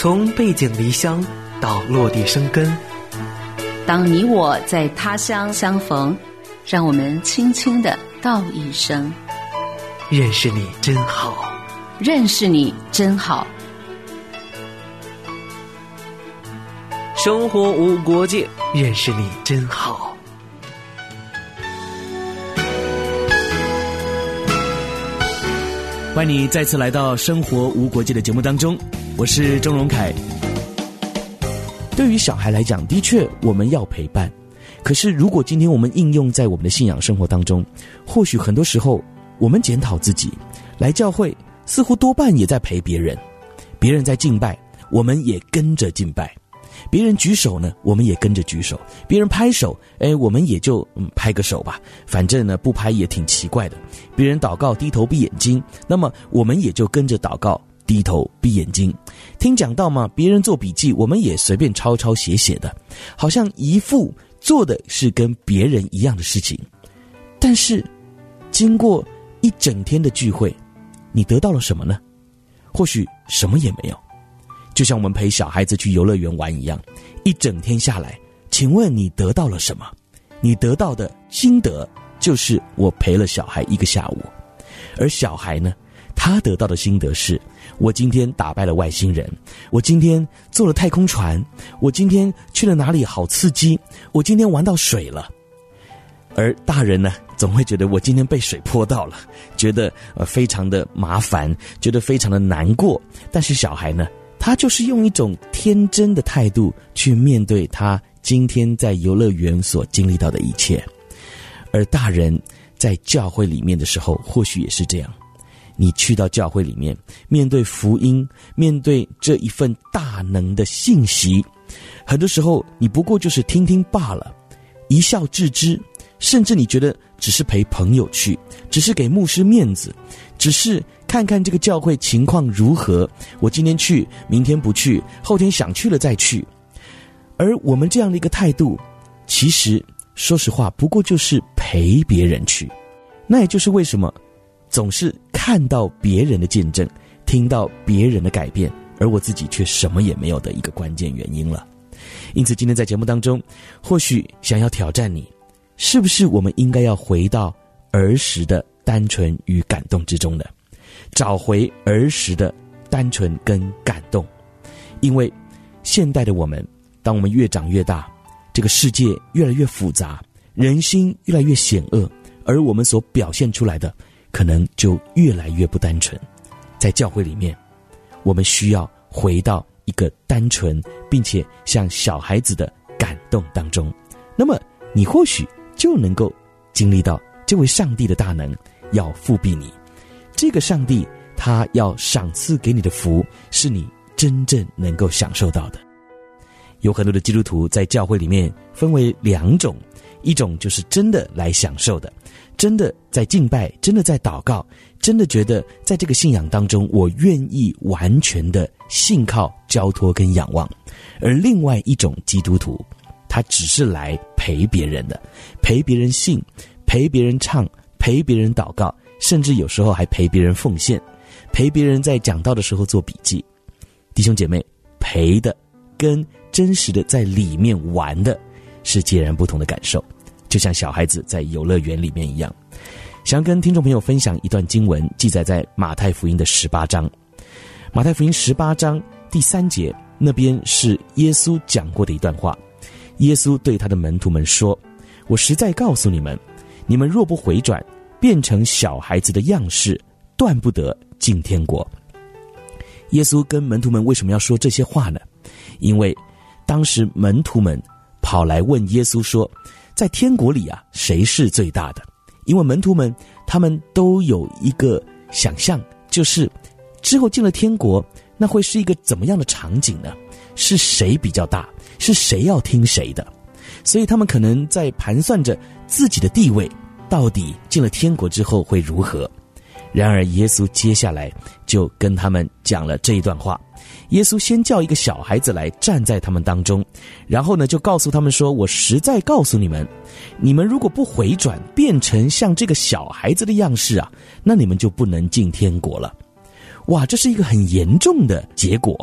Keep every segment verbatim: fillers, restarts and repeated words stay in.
从背井离乡到落地生根。 当你我在他乡相逢，让我们轻轻地道一声： 认识你真好。 认识你真好。 生活无国界，认识你真好。 欢迎你再次来到生活无国界的节目当中，我是钟荣凯。对于小孩来讲，的确我们要陪伴，可是如果今天我们应用在我们的信仰生活当中，或许很多时候我们检讨自己，来教会似乎多半也在陪别人，别人在敬拜，我们也跟着敬拜，别人举手呢，我们也跟着举手，别人拍手，哎，我们也就嗯拍个手吧，反正呢不拍也挺奇怪的。别人祷告低头闭眼睛，那么我们也就跟着祷告低头闭眼睛。听讲道嘛，别人做笔记，我们也随便抄抄写写的，好像一副做的是跟别人一样的事情。但是经过一整天的聚会，你得到了什么呢？或许什么也没有。就像我们陪小孩子去游乐园玩一样，一整天下来，请问你得到了什么？你得到的心得就是我陪了小孩一个下午。而小孩呢，他得到的心得是，我今天打败了外星人，我今天坐了太空船，我今天去了哪里好刺激，我今天玩到水了。而大人呢，总会觉得我今天被水泼到了，觉得呃非常的麻烦，觉得非常的难过。但是小孩呢，他就是用一种天真的态度去面对他今天在游乐园所经历到的一切。而大人在教会里面的时候，或许也是这样。你去到教会里面，面对福音，面对这一份大能的信息，很多时候你不过就是听听罢了，一笑置之，甚至你觉得只是陪朋友去，只是给牧师面子，只是看看这个教会情况如何，我今天去，明天不去，后天想去了再去。而我们这样的一个态度，其实说实话不过就是陪别人去。那也就是为什么总是看到别人的见证，听到别人的改变，而我自己却什么也没有的一个关键原因了。因此今天在节目当中，或许想要挑战你，是不是我们应该要回到儿时的单纯与感动之中的，找回儿时的单纯跟感动。因为现代的我们，当我们越长越大，这个世界越来越复杂，人心越来越险恶，而我们所表现出来的可能就越来越不单纯。在教会里面，我们需要回到一个单纯并且像小孩子的感动当中，那么你或许就能够经历到这位上帝的大能要复庇你。这个上帝他要赏赐给你的福，是你真正能够享受到的。有很多的基督徒在教会里面分为两种，一种就是真的来享受的，真的在敬拜，真的在祷告，真的觉得在这个信仰当中我愿意完全的信靠交托跟仰望。而另外一种基督徒，他只是来陪别人的，陪别人信，陪别人唱，陪别人祷告，甚至有时候还陪别人奉献，陪别人在讲道的时候做笔记。弟兄姐妹，陪的跟真实的在里面玩的是截然不同的感受，就像小孩子在游乐园里面一样。想跟听众朋友分享一段经文，记载在马太福音的十八章。马太福音十八章第三节，那边是耶稣讲过的一段话。耶稣对他的门徒们说，我实在告诉你们，你们若不回转，变成小孩子的样式，断不得进天国。耶稣跟门徒们为什么要说这些话呢？因为当时门徒们跑来问耶稣说，在天国里啊，谁是最大的？因为门徒们他们都有一个想象，就是之后进了天国，那会是一个怎么样的场景呢？是谁比较大？是谁要听谁的？所以他们可能在盘算着自己的地位，到底进了天国之后会如何。然而耶稣接下来就跟他们讲了这一段话。耶稣先叫一个小孩子来站在他们当中，然后呢就告诉他们说，我实在告诉你们，你们如果不回转，变成像这个小孩子的样式啊，那你们就不能进天国了。哇，这是一个很严重的结果。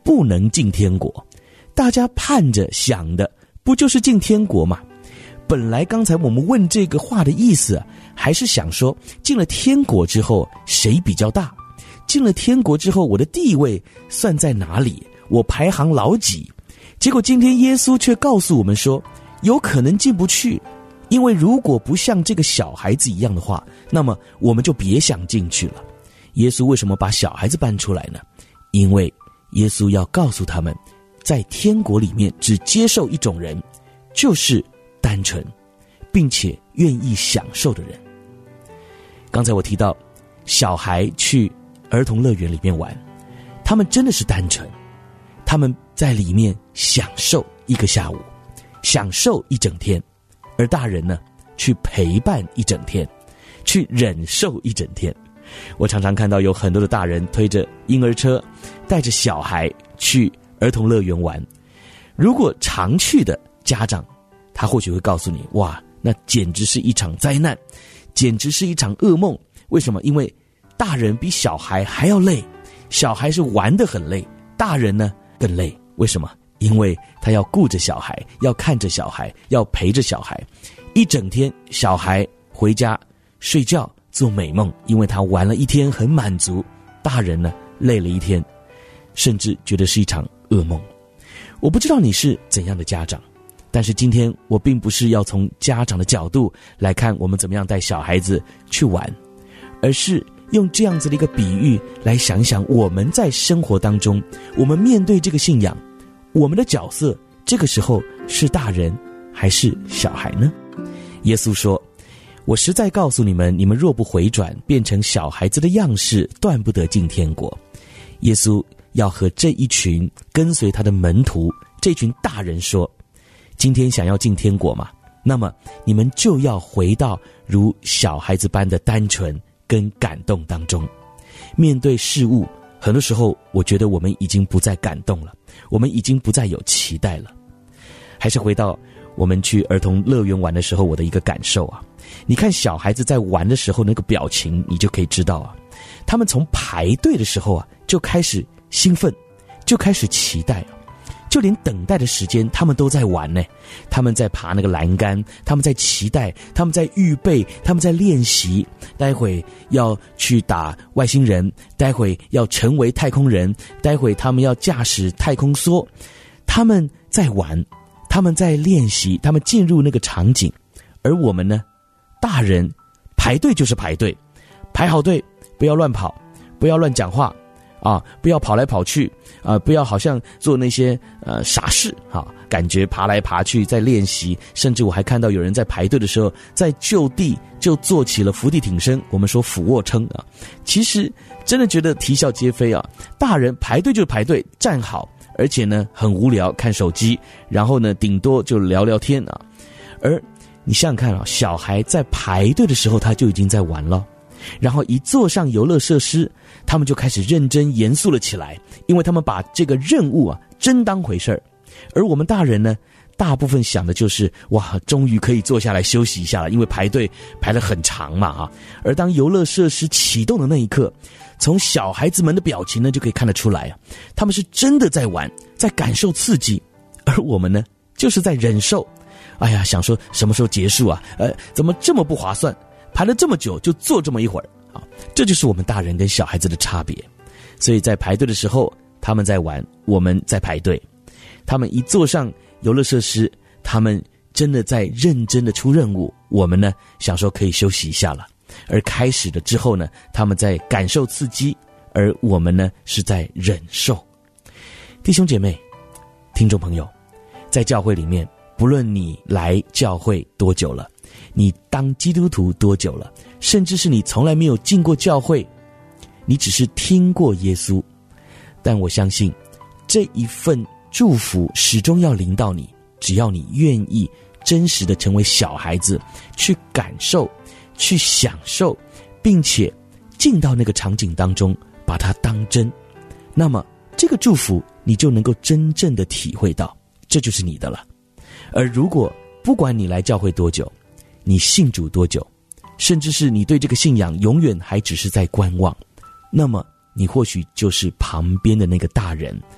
不能进天国。大家盼着想的不就是进天国吗？本来刚才我们问这个话的意思啊，还是想说进了天国之后谁比较大，进了天国之后我的地位算在哪里，我排行老几。结果今天耶稣却告诉我们说，有可能进不去，因为如果不像这个小孩子一样的话，那么我们就别想进去了。耶稣为什么把小孩子搬出来呢？因为耶稣要告诉他们，在天国里面只接受一种人，就是单纯并且愿意享受的人。刚才我提到小孩去儿童乐园里面玩，他们真的是单纯，他们在里面享受一个下午，享受一整天，而大人呢，去陪伴一整天，去忍受一整天。我常常看到有很多的大人推着婴儿车，带着小孩去儿童乐园玩。如果常去的家长，他或许会告诉你，哇，那简直是一场灾难，简直是一场噩梦。为什么？因为大人比小孩还要累，小孩是玩得很累，大人呢更累。为什么？因为他要顾着小孩，要看着小孩，要陪着小孩，一整天小孩回家睡觉做美梦，因为他玩了一天很满足，大人呢累了一天，甚至觉得是一场噩梦。我不知道你是怎样的家长，但是今天我并不是要从家长的角度来看我们怎么样带小孩子去玩，而是用这样子的一个比喻来想想我们在生活当中，我们面对这个信仰，我们的角色这个时候是大人还是小孩呢？耶稣说，我实在告诉你们，你们若不回转，变成小孩子的样式，断不得进天国。耶稣要和这一群跟随他的门徒，这群大人说，今天想要进天国嘛，那么你们就要回到如小孩子般的单纯跟感动当中。面对事物，很多时候我觉得我们已经不再感动了，我们已经不再有期待了。还是回到我们去儿童乐园玩的时候，我的一个感受啊，你看小孩子在玩的时候那个表情，你就可以知道啊，他们从排队的时候啊就开始兴奋，就开始期待啊，就连等待的时间他们都在玩呢。他们在爬那个栏杆，他们在期待，他们在预备，他们在练习，待会要去打外星人，待会要成为太空人，待会他们要驾驶太空梭。他们在玩，他们在练习，他们进入那个场景。而我们呢，大人排队就是排队，排好队，不要乱跑，不要乱讲话啊，不要跑来跑去啊，不要好像做那些呃傻事啊，感觉爬来爬去在练习，甚至我还看到有人在排队的时候，在就地就做起了伏地挺身，我们说俯卧撑啊，其实真的觉得啼笑皆非啊。大人排队就排队，站好，而且呢很无聊，看手机，然后呢顶多就聊聊天啊。而你想想看啊，小孩在排队的时候他就已经在玩了，然后一坐上游乐设施，他们就开始认真严肃了起来，因为他们把这个任务啊真当回事儿。而我们大人呢，大部分想的就是哇，终于可以坐下来休息一下了，因为排队排得很长嘛啊。而当游乐设施启动的那一刻，从小孩子们的表情呢就可以看得出来啊，他们是真的在玩，在感受刺激，而我们呢就是在忍受。哎呀，想说什么时候结束啊？呃，怎么这么不划算？排了这么久就坐这么一会儿啊，这就是我们大人跟小孩子的差别。所以在排队的时候，他们在玩，我们在排队。他们一坐上游乐设施，他们真的在认真的出任务，我们呢想说可以休息一下了。而开始了之后呢，他们在感受刺激，而我们呢是在忍受。弟兄姐妹，听众朋友，在教会里面，不论你来教会多久了，你当基督徒多久了，甚至是你从来没有进过教会，你只是听过耶稣，但我相信这一份祝福始终要临到你，只要你愿意真实的成为小孩子，去感受，去享受，并且进到那个场景当中，把它当真，那么这个祝福你就能够真正的体会到，这就是你的了。而如果不管你来教会多久，你信主多久，甚至是你对这个信仰永远还只是在观望，那么你或许就是旁边的那个大人，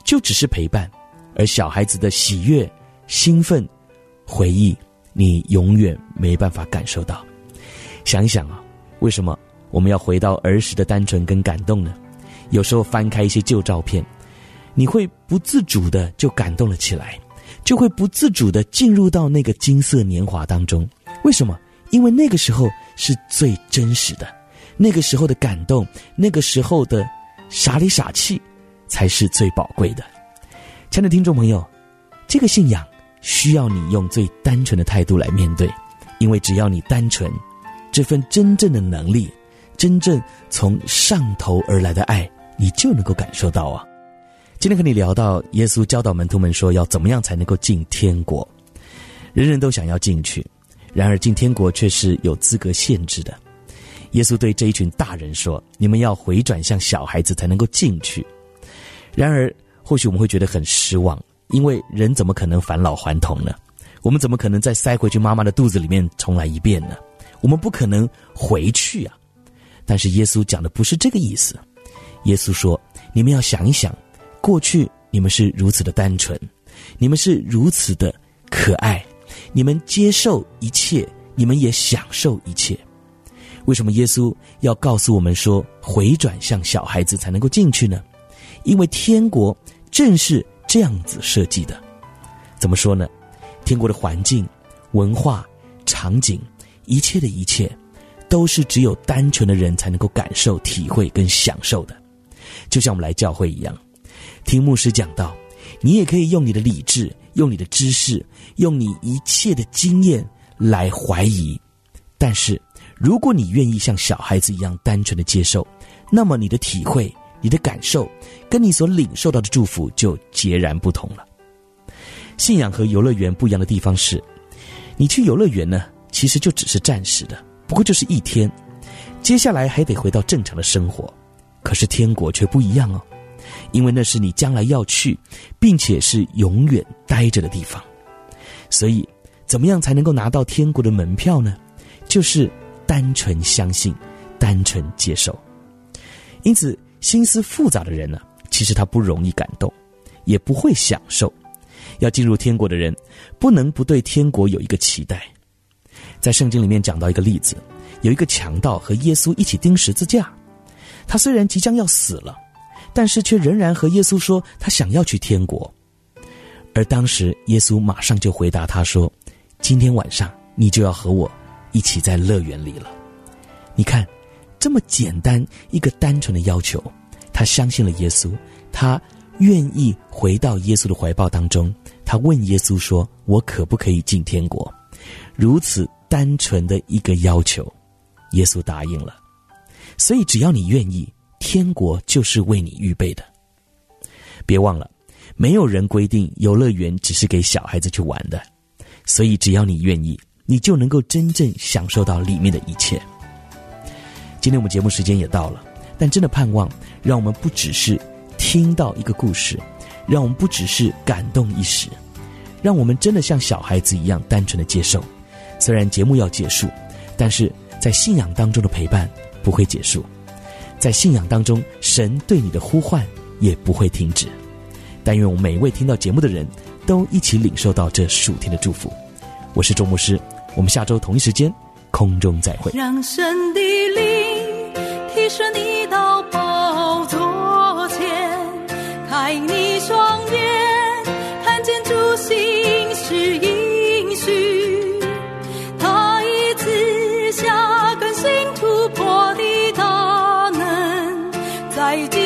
就只是陪伴，而小孩子的喜悦、兴奋、回忆，你永远没办法感受到。想一想啊，为什么我们要回到儿时的单纯跟感动呢？有时候翻开一些旧照片，你会不自主的就感动了起来，就会不自主的进入到那个金色年华当中。为什么？因为那个时候是最真实的，那个时候的感动，那个时候的傻里傻气才是最宝贵的。亲爱的听众朋友，这个信仰需要你用最单纯的态度来面对，因为只要你单纯，这份真正的能力，真正从上头而来的爱，你就能够感受到啊。今天和你聊到耶稣教导门徒们说要怎么样才能够进天国。人人都想要进去，然而进天国却是有资格限制的。耶稣对这一群大人说，你们要回转向小孩子才能够进去。然而或许我们会觉得很失望，因为人怎么可能返老还童呢？我们怎么可能再塞回去妈妈的肚子里面重来一遍呢？我们不可能回去啊。但是耶稣讲的不是这个意思。耶稣说，你们要想一想，过去你们是如此的单纯，你们是如此的可爱，你们接受一切，你们也享受一切。为什么耶稣要告诉我们说回转向小孩子才能够进去呢？因为天国正是这样子设计的。怎么说呢？天国的环境、文化、场景，一切的一切都是只有单纯的人才能够感受、体会跟享受的。就像我们来教会一样，听牧师讲到，你也可以用你的理智，用你的知识，用你一切的经验来怀疑。但是如果你愿意像小孩子一样单纯的接受，那么你的体会、你的感受跟你所领受到的祝福就截然不同了。信仰和游乐园不一样的地方是，你去游乐园呢，其实就只是暂时的，不过就是一天，接下来还得回到正常的生活。可是天国却不一样哦，因为那是你将来要去，并且是永远待着的地方。所以怎么样才能够拿到天国的门票呢？就是单纯相信，单纯接受。因此心思复杂的人呢、啊，其实他不容易感动，也不会享受。要进入天国的人，不能不对天国有一个期待。在圣经里面讲到一个例子，有一个强盗和耶稣一起钉十字架，他虽然即将要死了，但是却仍然和耶稣说他想要去天国。而当时耶稣马上就回答他说，今天晚上你就要和我一起在乐园里了。你看，这么简单一个单纯的要求，他相信了耶稣，他愿意回到耶稣的怀抱当中，他问耶稣说，我可不可以进天国？如此单纯的一个要求，耶稣答应了。所以只要你愿意，天国就是为你预备的。别忘了，没有人规定游乐园只是给小孩子去玩的，所以只要你愿意，你就能够真正享受到里面的一切。今天我们节目时间也到了，但真的盼望让我们不只是听到一个故事，让我们不只是感动一时，让我们真的像小孩子一样单纯的接受。虽然节目要结束，但是在信仰当中的陪伴不会结束，在信仰当中神对你的呼唤也不会停止。但愿我们每一位听到节目的人都一起领受到这属天的祝福。我是周牧师，我们下周同一时间空中再会。 让神的灵提升你到宝座前，开你双眼，看见主心是应许，他已赐下更新突破的大能，在